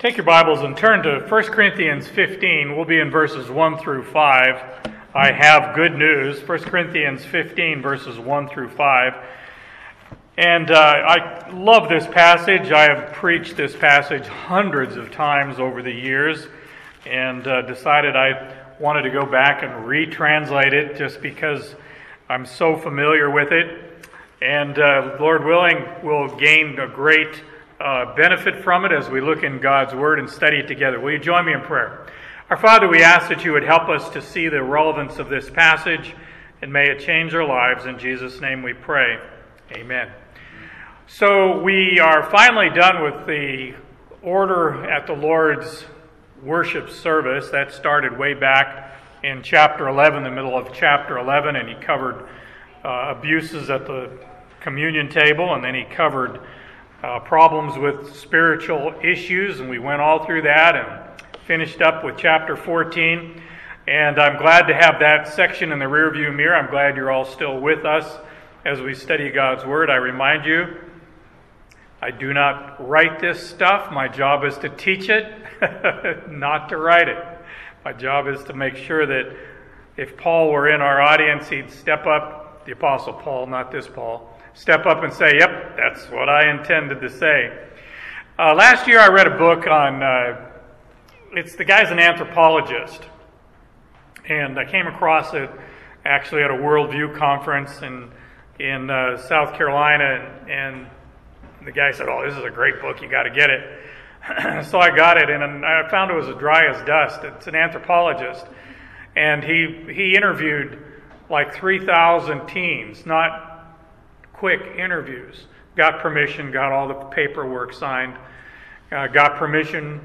Take your Bibles and turn to 1 Corinthians 15. We'll be in verses 1 through 5. I have good news. 1 Corinthians 15, verses 1 through 5. And I love this passage. I have preached this passage hundreds of times over the years and decided I wanted to go back and retranslate it just because I'm so familiar with it. And Lord willing, we'll gain a great benefit from it as we look in God's Word and study it together. Will you join me in prayer? Our Father, we ask that you would help us to see the relevance of this passage, and may it change our lives. In Jesus' name we pray. Amen. So we are finally done with the order at the Lord's worship service. That started way back in chapter 11, the middle of chapter 11, and he covered abuses at the communion table, and then he covered problems with spiritual issues, and we went all through that and finished up with chapter 14. And I'm glad to have that section in the rearview mirror. I'm glad you're all still with us as we study God's Word. I remind you, I do not write this stuff. My job is to teach it, not to write it. My job is to make sure that if Paul were in our audience, he'd step up, the Apostle Paul, not this Paul, step up and say, yep, that's what I intended to say. Last year I read a book on, the guy's an anthropologist, and I came across it actually at a Worldview conference in South Carolina, and the guy said, oh, this is a great book, you got to get it. So I got it, and I found it was as dry as dust. It's an anthropologist, and he interviewed like 3,000 teens, not quick interviews. Got permission, got all the paperwork signed, got permission,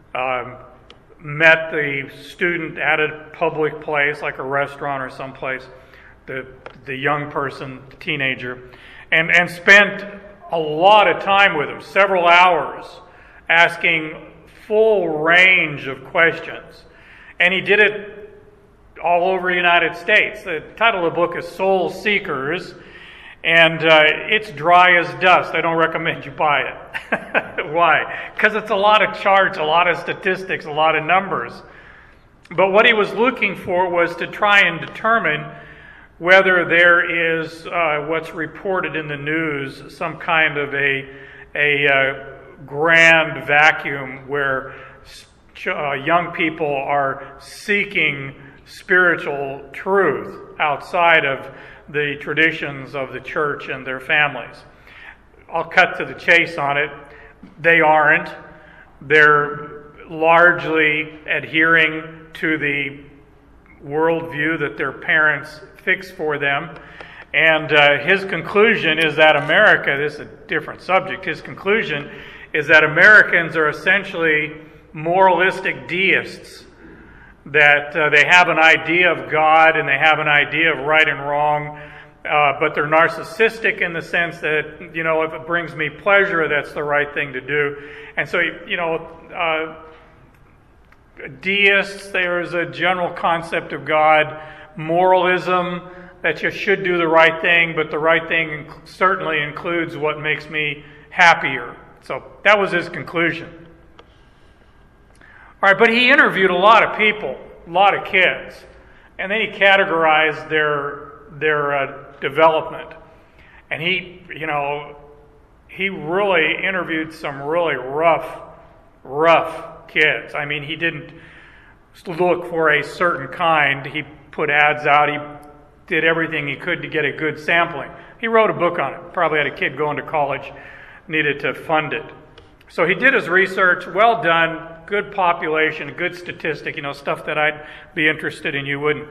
met the student at a public place like a restaurant or someplace, the young person, the teenager, and spent a lot of time with him, several hours, asking full range of questions. And he did it all over the United States. The title of the book is Soul Seekers, and it's dry as dust. I don't recommend you buy it. Why? Because it's a lot of charts, a lot of statistics, a lot of numbers. But what he was looking for was to try and determine whether there is what's reported in the news, some kind of a grand vacuum where young people are seeking spiritual truth outside of the traditions of the church and their families. I'll cut to the chase on it. They aren't. They're largely adhering to the worldview that their parents fix for them. And his conclusion is that America, this is a different subject, his conclusion is that Americans are essentially moralistic deists, that they have an idea of God and they have an idea of right and wrong, but they're narcissistic in the sense that, if it brings me pleasure, that's the right thing to do. And so, deists, there's a general concept of God, moralism, that you should do the right thing, but the right thing certainly includes what makes me happier. So that was his conclusion. All right, but he interviewed a lot of people, a lot of kids, and then he categorized their development. And he really interviewed some really rough kids. I mean, he didn't look for a certain kind. He put ads out. He did everything he could to get a good sampling. He wrote a book on it. Probably had a kid going to college, needed to fund it. So he did his research, well done, good population, good statistic, stuff that I'd be interested in, you wouldn't.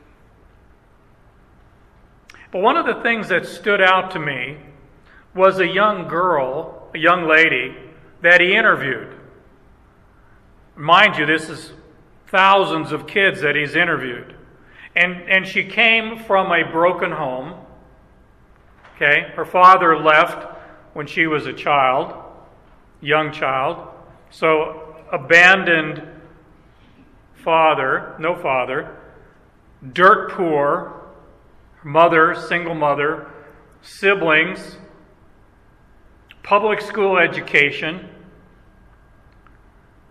But one of the things that stood out to me was a young girl, a young lady, that he interviewed. Mind you, this is thousands of kids that he's interviewed. And she came from a broken home. Okay, her father left when she was a child, young child. So abandoned father, no father, dirt poor, mother, single mother, siblings, public school education,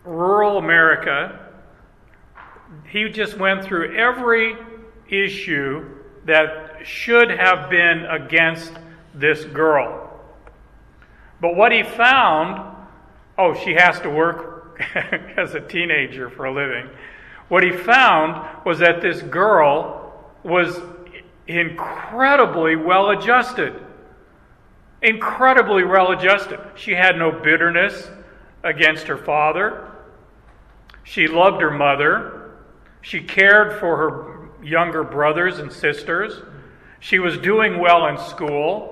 rural America. He just went through every issue that should have been against this girl. But what he found, she has to work as a teenager for a living. What he found was that this girl was incredibly well-adjusted. Incredibly well-adjusted. She had no bitterness against her father. She loved her mother. She cared for her younger brothers and sisters. She was doing well in school.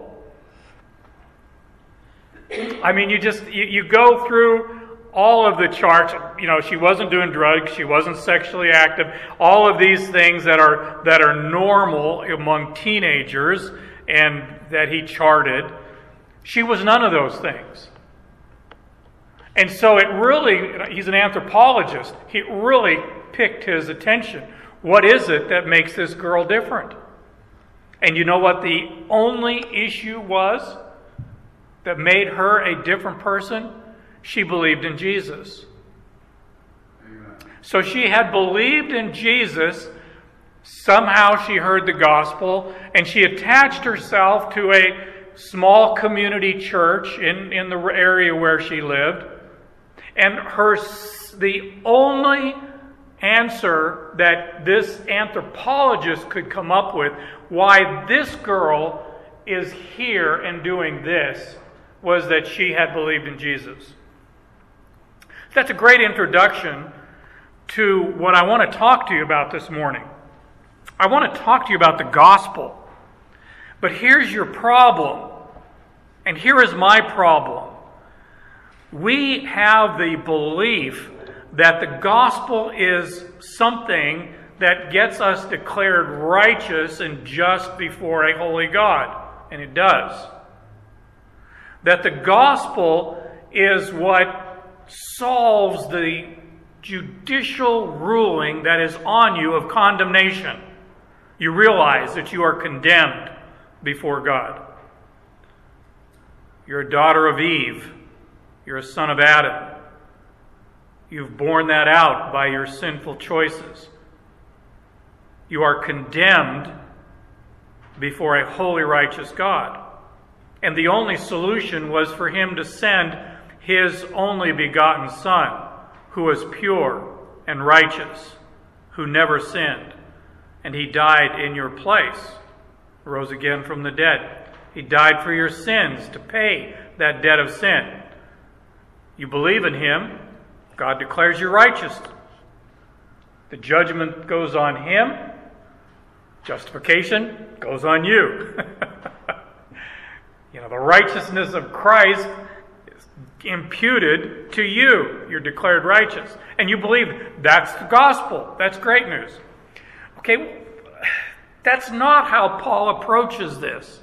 I mean, you go through all of the charts. She wasn't doing drugs. She wasn't sexually active. All of these things that are normal among teenagers and that he charted. She was none of those things. And so he's an anthropologist. He really picked his attention. What is it that makes this girl different? And you know what the only issue was that made her a different person? She believed in Jesus. Amen. So she had believed in Jesus. Somehow she heard the gospel, and she attached herself to a small community church in the area where she lived. And the only answer that this anthropologist could come up with why this girl is here and doing this was that she had believed in Jesus. That's a great introduction to what I want to talk to you about this morning. I want to talk to you about the gospel. But here's your problem, and here is my problem. We have the belief that the gospel is something that gets us declared righteous and just before a holy God, and it does. That the gospel is what solves the judicial ruling that is on you of condemnation. You realize that you are condemned before God. You're a daughter of Eve. You're a son of Adam. You've borne that out by your sinful choices. You are condemned before a holy, righteous God. And the only solution was for him to send his only begotten Son, who was pure and righteous, who never sinned. And he died in your place, rose again from the dead. He died for your sins to pay that debt of sin. You believe in him, God declares you righteous. The judgment goes on him. Justification goes on you. The righteousness of Christ is imputed to you. You're declared righteous. And you believe that's the gospel. That's great news. Okay, that's not how Paul approaches this.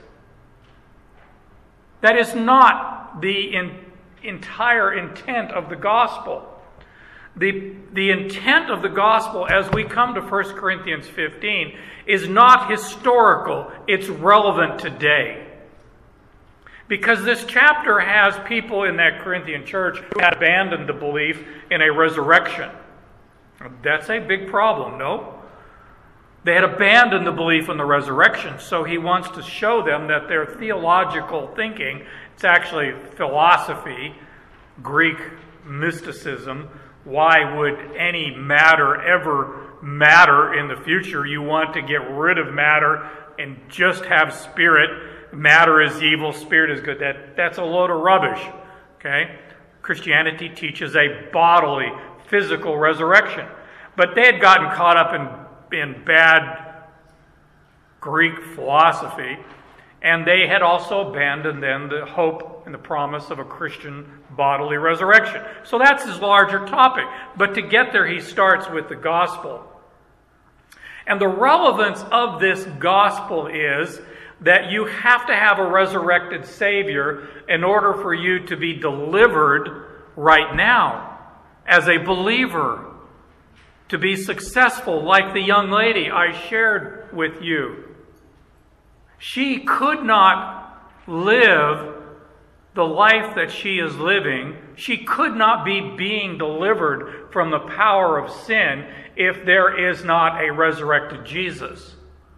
That is not the entire intent of the gospel. The intent of the gospel as we come to 1 Corinthians 15 is not historical. It's relevant today. Because this chapter has people in that Corinthian church who had abandoned the belief in a resurrection. That's a big problem, no? They had abandoned the belief in the resurrection, so he wants to show them that their theological thinking, it's actually philosophy, Greek mysticism. Why would any matter ever matter in the future? You want to get rid of matter and just have spirit. Matter is evil, spirit is good. That's a load of rubbish. Okay? Christianity teaches a bodily, physical resurrection. But they had gotten caught up in bad Greek philosophy, and they had also abandoned then the hope and the promise of a Christian bodily resurrection. So that's his larger topic. But to get there, he starts with the gospel. And the relevance of this gospel is that you have to have a resurrected Savior in order for you to be delivered right now as a believer, to be successful like the young lady I shared with you. She could not live the life that she is living, she could not be being delivered from the power of sin if there is not a resurrected Jesus.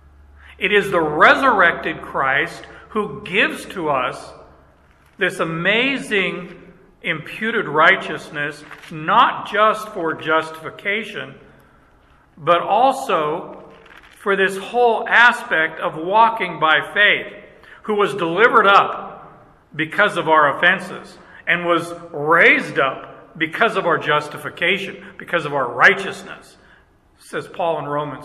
It is the resurrected Christ who gives to us this amazing imputed righteousness, not just for justification, but also for this whole aspect of walking by faith, who was delivered up because of our offenses and was raised up because of our justification, because of our righteousness, says Paul in Romans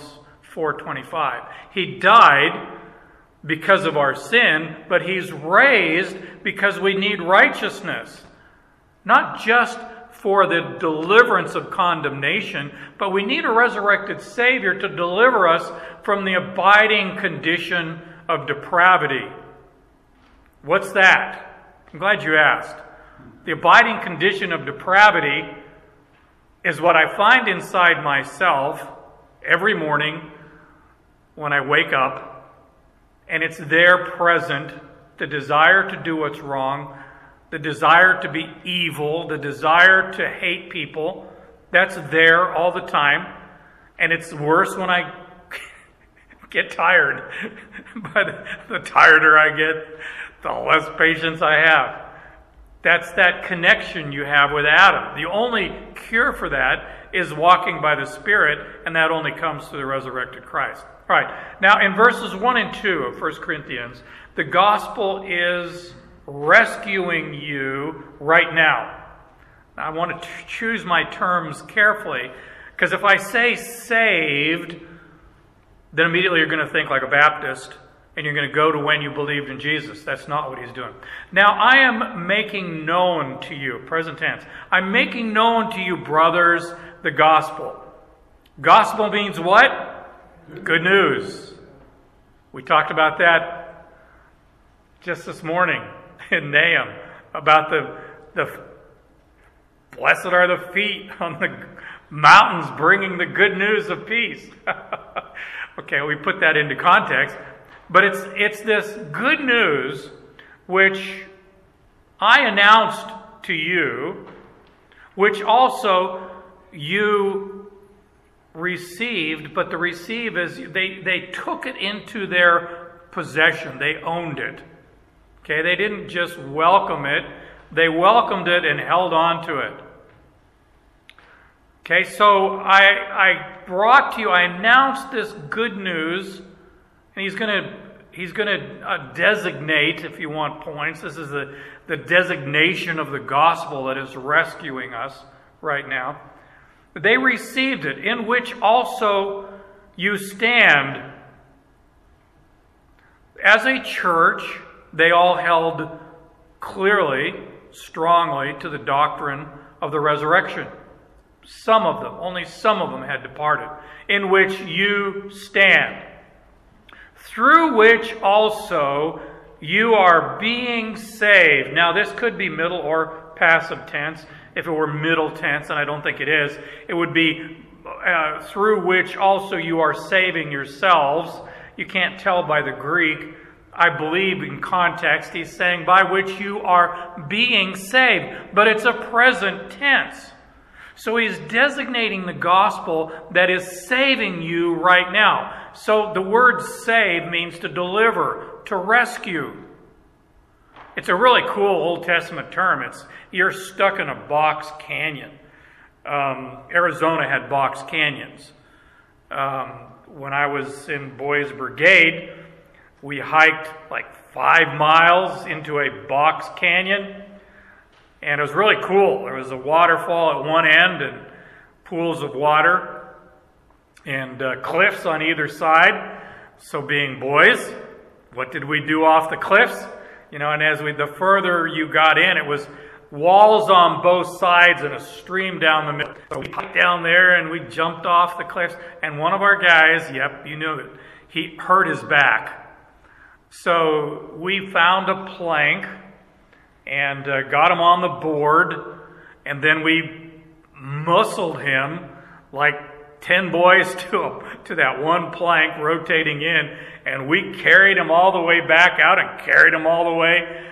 4:25. He died because of our sin, but he's raised because we need righteousness. Not just for the deliverance of condemnation, but we need a resurrected Savior to deliver us from the abiding condition of depravity. What's that? I'm glad you asked. The abiding condition of depravity is what I find inside myself every morning when I wake up, and it's there present, the desire to do what's wrong, the desire to be evil, the desire to hate people. That's there all the time, and it's worse when I get tired. But the tireder I get, the less patience I have. That's that connection you have with Adam. The only cure for that is walking by the Spirit, and that only comes through the resurrected Christ. All right, now in verses 1 and 2 of 1 Corinthians, the gospel is rescuing you right now. Now, I want to choose my terms carefully, because if I say saved, then immediately you're going to think like a Baptist, and you're going to go to when you believed in Jesus. That's not what he's doing. Now, I am making known to you, present tense, I'm making known to you, brothers, the gospel. Gospel means what? Good news. We talked about that just this morning in Nahum, about the blessed are the feet on the mountains bringing the good news of peace. Okay, we put that into context. But it's this good news which I announced to you, which also you received, but the receive is they took it into their possession. They owned it. Okay, they didn't just welcome it. They welcomed it and held on to it. Okay, so I brought to you, I announced this good news. And he's going to designate, if you want points, this is the designation of the gospel that is rescuing us right now. They received it, in which also you stand. As a church, they all held clearly, strongly to the doctrine of the resurrection. Some of them, only some of them had departed, in which you stand. Through which also you are being saved. Now, this could be middle or passive tense. If it were middle tense, and I don't think it is, it would be through which also you are saving yourselves. You can't tell by the Greek. I believe in context he's saying by which you are being saved. But it's a present tense. So he's designating the gospel that is saving you right now. So the word save means to deliver, to rescue. It's a really cool Old Testament term. You're stuck in a box canyon. Arizona had box canyons. When I was in Boys Brigade, we hiked like 5 miles into a box canyon. And it was really cool. There was a waterfall at one end and pools of water and cliffs on either side. So being boys, what did we do off the cliffs? You know, and the further you got in, it was walls on both sides and a stream down the middle. So we hiked down there and we jumped off the cliffs. And one of our guys, yep, you knew it, he hurt his back. So we found a plank and got him on the board, and then we muscled him like 10 boys to that one plank rotating in, and we carried him all the way back out and carried him all the way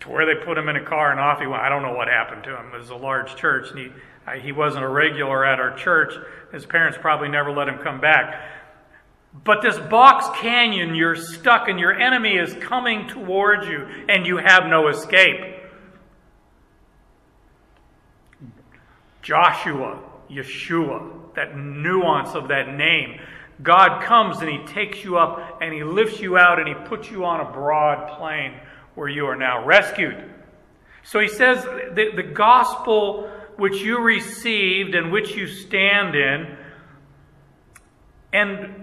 to where they put him in a car and off he went. I don't know what happened to him. It was a large church, and he wasn't a regular at our church. His parents probably never let him come back. But this box canyon, you're stuck and your enemy is coming towards you and you have no escape. Joshua, Yeshua, that nuance of that name. God comes and he takes you up and he lifts you out and he puts you on a broad plain where you are now rescued. So he says the gospel which you received and which you stand in, and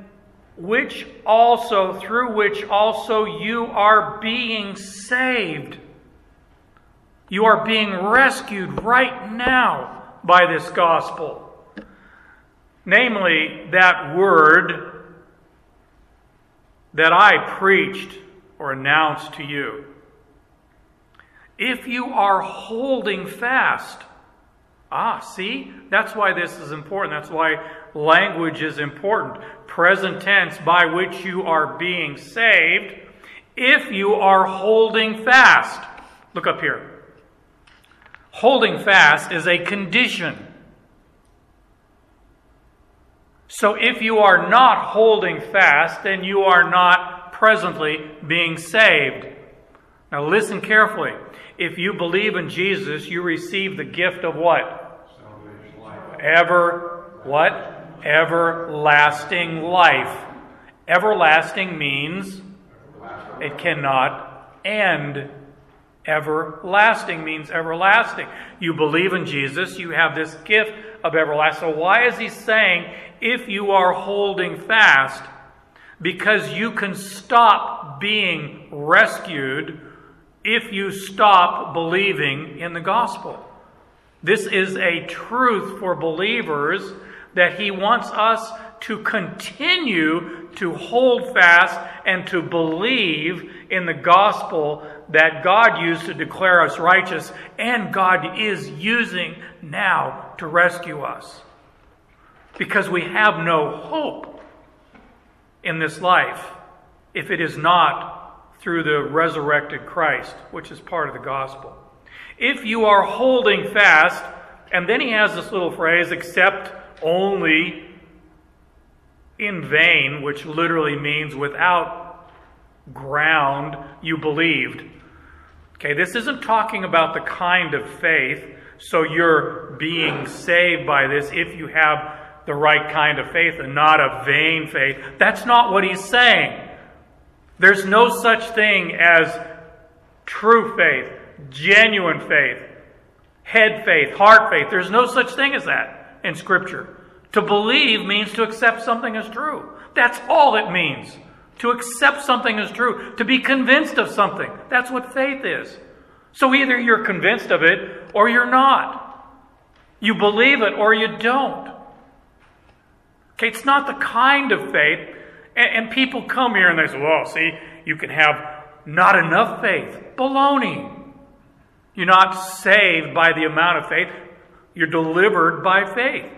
through which also you are being saved. You are being rescued right now by this gospel. Namely, that word that I preached or announced to you. If you are holding fast. See? That's why this is important. That's why language is important. Present tense, by which you are being saved, if you are holding fast. Look up here. Holding fast is a condition. So if you are not holding fast, then you are not presently being saved. Now listen carefully. If you believe in Jesus, you receive the gift of what? Everlasting life. Everlasting means it cannot end. Everlasting means everlasting. You believe in Jesus, you have this gift of everlasting. So why is he saying, if you are holding fast? Because you can stop being rescued if you stop believing in the gospel. This is a truth for believers that he wants us to continue to hold fast and to believe in the gospel that God used to declare us righteous and God is using now to rescue us. Because we have no hope in this life if it is not through the resurrected Christ, which is part of the gospel. If you are holding fast, and then he has this little phrase, except only in vain, which literally means without ground you believed. Okay, this isn't talking about the kind of faith, so you're being saved by this if you have the right kind of faith and not a vain faith. That's not what he's saying. There's no such thing as true faith, genuine faith, head faith, heart faith. There's no such thing as that in Scripture. To believe means to accept something as true. That's all it means. To accept something as true. To be convinced of something. That's what faith is. So either you're convinced of it or you're not. You believe it or you don't. Okay, it's not the kind of faith. And people come here and they say, well, see, you can have not enough faith. Baloney. You're not saved by the amount of faith. You're delivered by faith.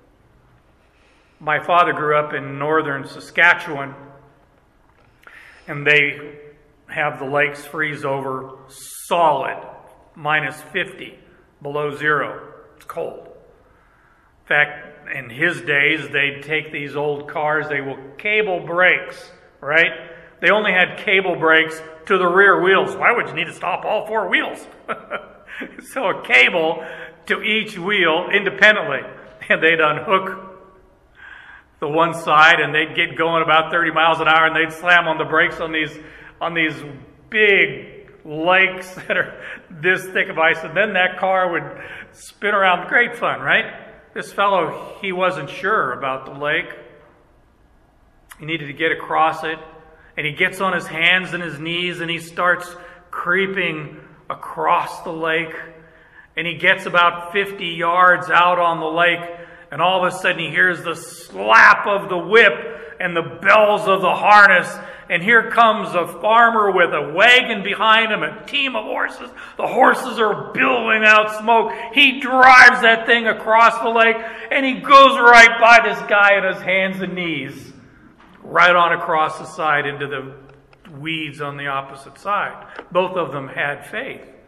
My father grew up in northern Saskatchewan, and they have the lakes freeze over solid, minus 50, below zero. It's cold. In fact, in his days, they'd take these old cars, they will cable brakes, right? They only had cable brakes to the rear wheels. Why would you need to stop all four wheels? So a cable to each wheel independently. And they'd unhook the one side and they'd get going about 30 miles an hour and they'd slam on the brakes on these big lakes that are this thick of ice. And then that car would spin around. Great fun, right? This fellow, he wasn't sure about the lake. He needed to get across it. And he gets on his hands and his knees and he starts creeping across the lake. And he gets about 50 yards out on the lake. And all of a sudden he hears the slap of the whip and the bells of the harness. And here comes a farmer with a wagon behind him, a team of horses. The horses are billowing out smoke. He drives that thing across the lake and he goes right by this guy on his hands and knees. Right on across the side into the weeds on the opposite side. Both of them had faith.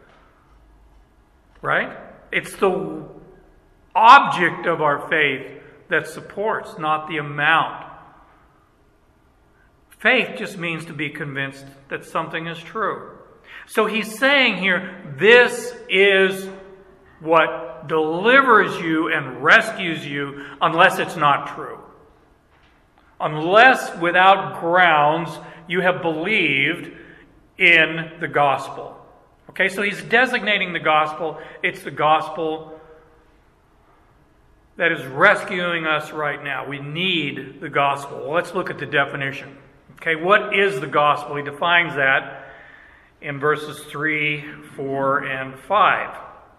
right? It's the object of our faith that supports, not the amount. Faith just means to be convinced that something is true. So he's saying here, this is what delivers you and rescues you unless it's not true. Unless without grounds you have believed in the gospel. Okay, so he's designating the gospel. It's the gospel that is rescuing us right now. We need the gospel. Well, let's look at the definition. Okay, what is the gospel? He defines that in verses 3, 4, and 5.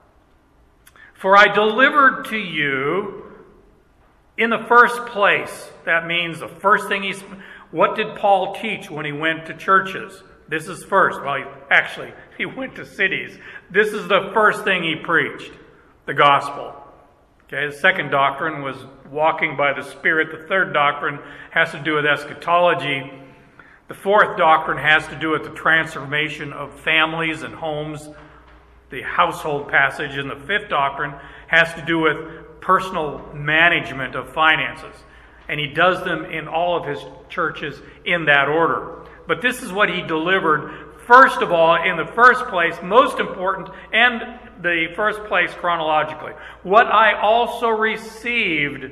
For I delivered to you in the first place. That means the first thing what did Paul teach when he went to churches? This is first. Well, he went to cities. This is the first thing he preached, the gospel. Okay, the second doctrine was walking by the Spirit. The third doctrine has to do with eschatology. The fourth doctrine has to do with the transformation of families and homes, the household passage. And the fifth doctrine has to do with personal management of finances. And he does them in all of his churches in that order. But this is what he delivered, first of all, in the first place, most important, and the first place chronologically. What I also received.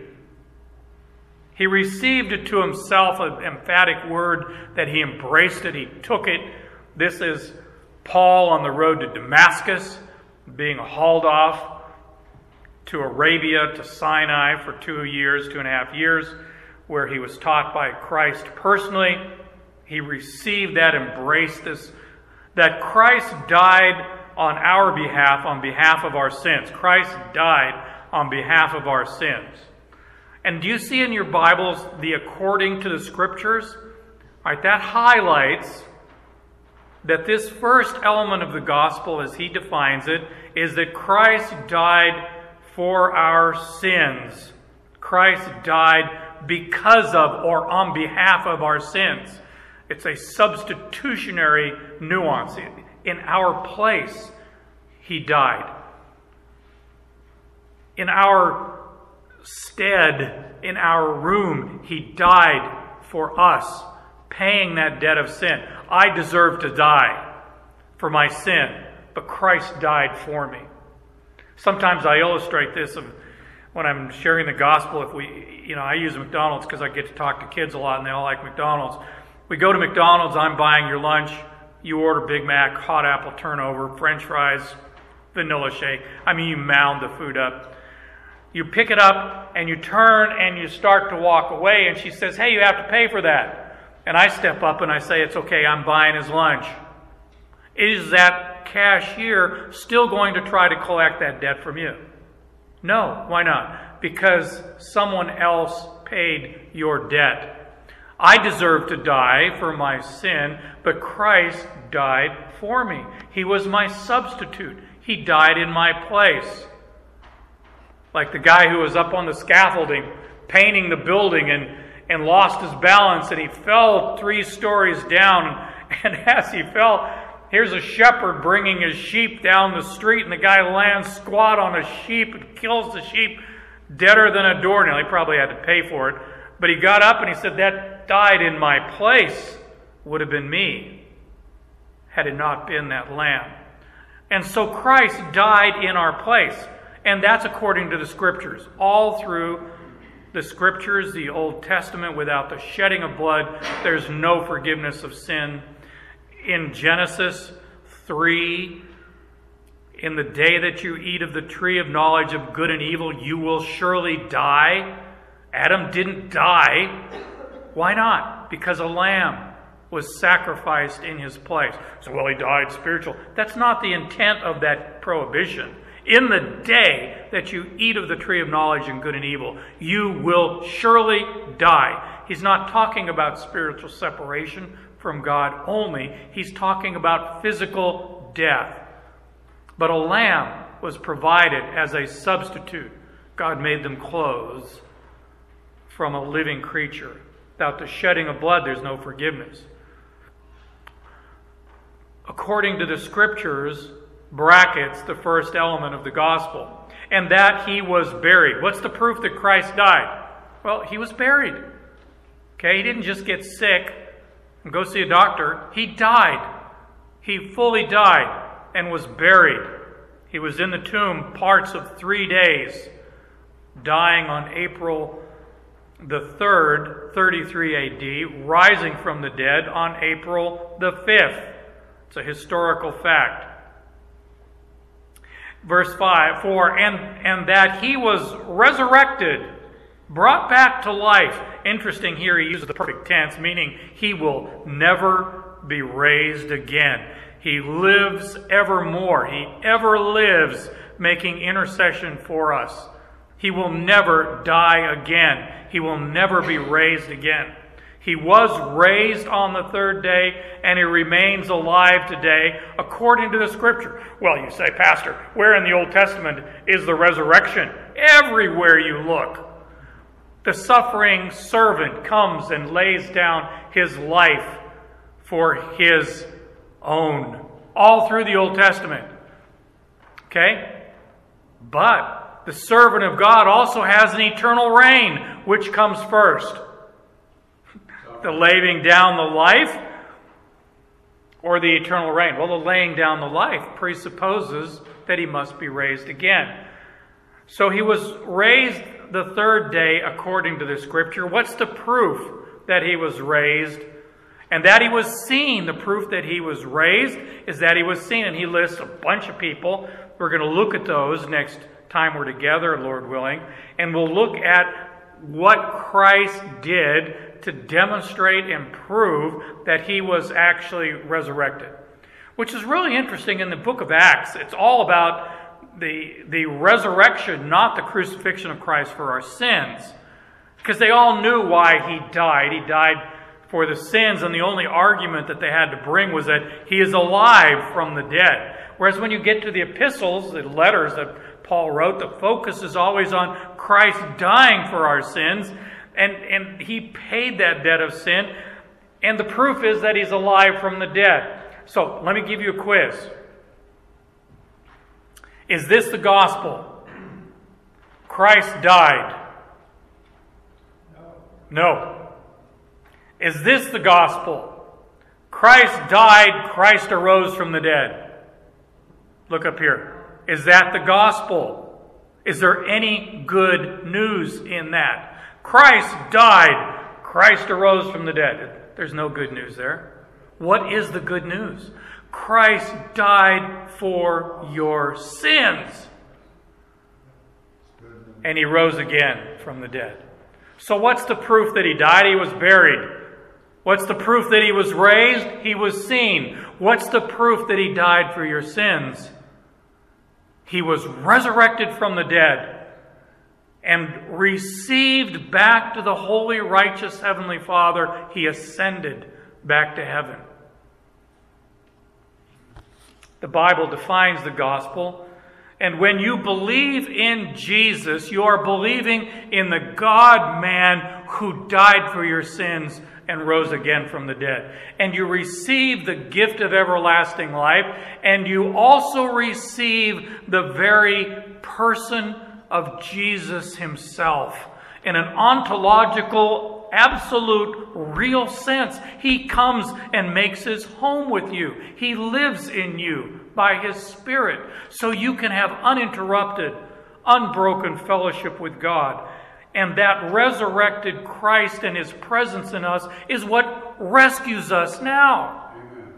He received it to himself, an emphatic word that he embraced it, he took it. This is Paul on the road to Damascus, being hauled off to Arabia, to Sinai for 2.5 years, where he was taught by Christ personally. He received that, embraced this, that Christ died on our behalf, on behalf of our sins. Christ died on behalf of our sins. And do you see in your Bibles the according to the Scriptures? All right, that highlights that this first element of the gospel, as he defines it, is that Christ died for our sins. Christ died because of or on behalf of our sins. It's a substitutionary nuance. In our place, he died. In our stead, in our room, he died for us, paying that debt of sin. I deserve to die for my sin, but Christ died for me. Sometimes I illustrate this when I'm sharing the gospel. I use McDonald's because I get to talk to kids a lot and they all like McDonald's. We go to McDonald's, I'm buying your lunch, you order Big Mac, hot apple turnover, French fries, vanilla shake. You mound the food up. You pick it up and you turn and you start to walk away, and she says, hey, you have to pay for that. And I step up and I say, it's okay, I'm buying his lunch. Is that cashier still going to try to collect that debt from you? No, why not? Because someone else paid your debt. I deserve to die for my sin, but Christ died for me. He was my substitute. He died in my place. Like the guy who was up on the scaffolding painting the building and lost his balance, and he fell 3 stories down, and as he fell, here's a shepherd bringing his sheep down the street, and the guy lands squat on a sheep and kills the sheep deader than a doornail. He probably had to pay for it, but he got up and he said, that died in my place would have been me had it not been that lamb. And so Christ died in our place. And that's according to the Scriptures. All through the Scriptures, the Old Testament, without the shedding of blood, there's no forgiveness of sin. In Genesis 3, in the day that you eat of the tree of knowledge of good and evil, you will surely die. Adam didn't die. Why not? Because a lamb was sacrificed in his place. So, well, he died spiritual. That's not the intent of that prohibition. In the day that you eat of the tree of knowledge and good and evil, you will surely die. He's not talking about spiritual separation from God only. He's talking about physical death. But a lamb was provided as a substitute. God made them clothes from a living creature. Without the shedding of blood, there's no forgiveness. According to the Scriptures, brackets the first element of the gospel. And that he was buried. What's the proof that Christ died? Well, he was buried. Okay, he didn't just get sick and go see a doctor. He died. He fully died and was buried. He was in the tomb parts of 3 days, dying on April the 3rd, 33 AD, rising from the dead on April the 5th. It's a historical fact. Verse 4, and that he was resurrected, brought back to life. Interesting here, he uses the perfect tense, meaning he will never be raised again. He lives evermore. He ever lives, making intercession for us. He will never die again. He will never be raised again. He was raised on the third day, and he remains alive today, according to the Scripture. Well, you say, Pastor, where in the Old Testament is the resurrection? Everywhere you look. The suffering servant comes and lays down his life for his own. All through the Old Testament. Okay? But the servant of God also has an eternal reign. Which comes first? The laying down the life or the eternal reign? Well, the laying down the life presupposes that he must be raised again. So he was raised the third day according to the Scripture. What's the proof that he was raised? And that he was seen. The proof that he was raised is that he was seen. And he lists a bunch of people. We're going to look at those next time we're together, Lord willing. And we'll look at what Christ did to demonstrate and prove that he was actually resurrected. Which is really interesting in the book of Acts. It's all about the resurrection, not the crucifixion of Christ for our sins. Because they all knew why he died. He died for the sins, and the only argument that they had to bring was that he is alive from the dead. Whereas when you get to the epistles, the letters that Paul wrote, the focus is always on Christ dying for our sins, and he paid that debt of sin, and the proof is that he's alive from the dead. So, let me give you a quiz. Is this the gospel? Christ died. No. Is this the gospel? Christ died, Christ arose from the dead. Look up here. Is that the gospel? Is there any good news in that? Christ died, Christ arose from the dead. There's no good news there. What is the good news? Christ died for your sins. And he rose again from the dead. So what's the proof that he died? He was buried. What's the proof that he was raised? He was seen. What's the proof that he died for your sins? He was resurrected from the dead and received back to the holy, righteous Heavenly Father. He ascended back to heaven. The Bible defines the gospel. And when you believe in Jesus, you are believing in the God-man who died for your sins and rose again from the dead. And you receive the gift of everlasting life, and you also receive the very person of Jesus himself. In an ontological, absolute, real sense, he comes and makes his home with you. He lives in you by his Spirit, so you can have uninterrupted, unbroken fellowship with God. And that resurrected Christ and his presence in us is what rescues us now. Amen.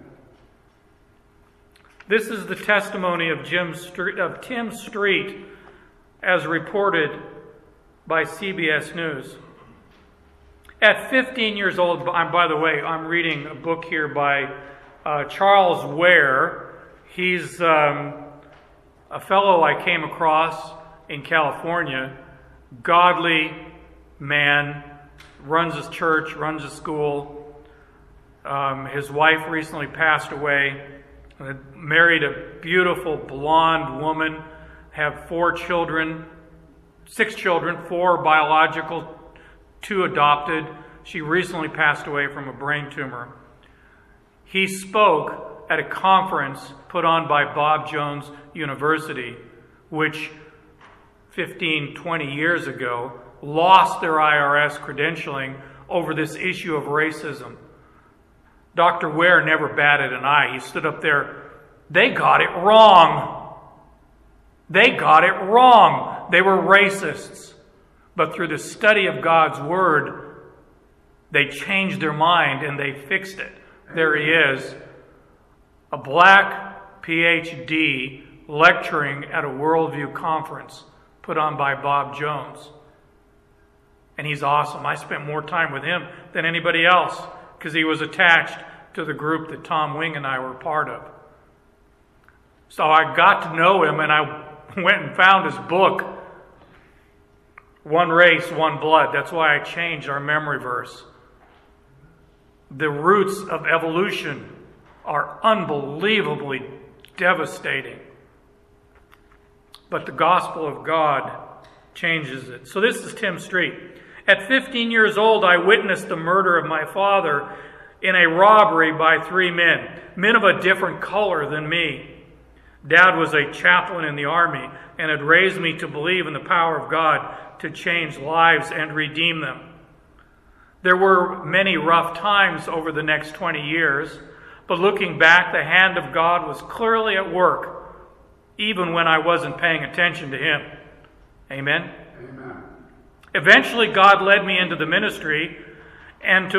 This is the testimony of Tim Street, as reported by CBS News. At 15 years old, by the way, I'm reading a book here by Charles Ware. He's a fellow I came across in California. Godly man, runs his church, runs a school. His wife recently passed away. Married a beautiful blonde woman. Have 6 children, 4 biological, 2 adopted. She recently passed away from a brain tumor. He spoke at a conference put on by Bob Jones University, which 15, 20 years ago lost their IRS credentialing over this issue of racism. Dr. Ware never batted an eye. He stood up there. They got it wrong. They got it wrong. They were racists. But through the study of God's Word, they changed their mind and they fixed it. There he is, a black PhD lecturing at a Worldview conference put on by Bob Jones. And he's awesome. I spent more time with him than anybody else because he was attached to the group that Tom Wing and I were part of. So I got to know him, and I went and found his book, One Race, One Blood. That's why I changed our memory verse. The roots of evolution are unbelievably devastating. But the gospel of God changes it. So this is Tim Street. At 15 years old, I witnessed the murder of my father in a robbery by 3 men of a different color than me. Dad was a chaplain in the army and had raised me to believe in the power of God to change lives and redeem them. There were many rough times over the next 20 years, but looking back, the hand of God was clearly at work, even when I wasn't paying attention to Him. Amen? Amen. Eventually, God led me into the ministry and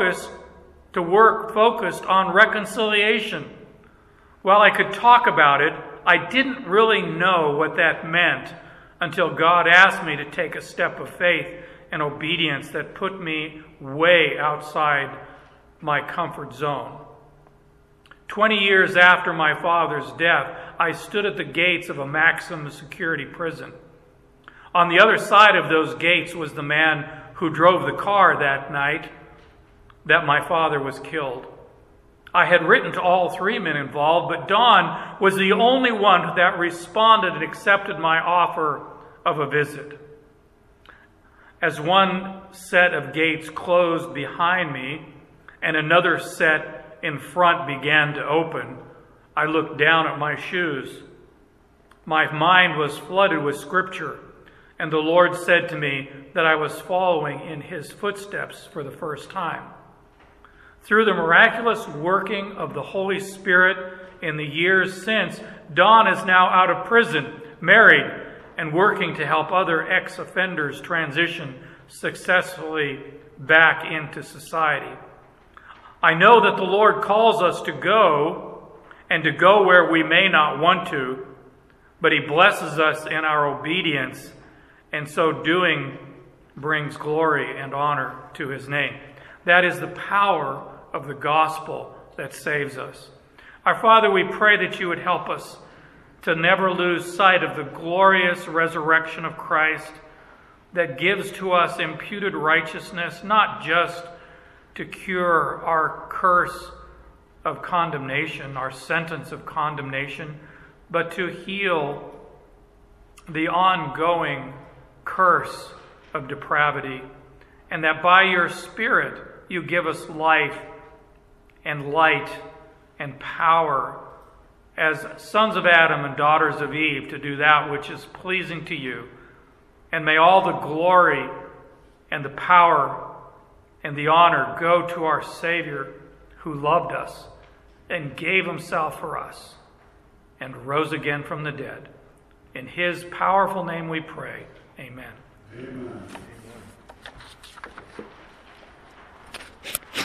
to work focused on reconciliation. While I could talk about it, I didn't really know what that meant until God asked me to take a step of faith and obedience that put me way outside my comfort zone. 20 years after my father's death, I stood at the gates of a maximum security prison. On the other side of those gates was the man who drove the car that night that my father was killed. I had written to all 3 men involved, but Don was the only one that responded and accepted my offer of a visit. As one set of gates closed behind me and another set in front began to open, I looked down at my shoes. My mind was flooded with Scripture, and the Lord said to me that I was following in His footsteps for the first time. Through the miraculous working of the Holy Spirit in the years since, Don is now out of prison, married, and working to help other ex-offenders transition successfully back into society. I know that the Lord calls us to go, and to go where we may not want to, but He blesses us in our obedience, and so doing brings glory and honor to His name. That is the power of the gospel that saves us. Our Father, we pray that You would help us to never lose sight of the glorious resurrection of Christ that gives to us imputed righteousness, not just to cure our curse of condemnation, our sentence of condemnation, but to heal the ongoing curse of depravity, and that by Your Spirit You give us life and light and power as sons of Adam and daughters of Eve to do that which is pleasing to You. And may all the glory and the power and the honor go to our Savior who loved us and gave Himself for us and rose again from the dead. In His powerful name we pray. Amen. Amen.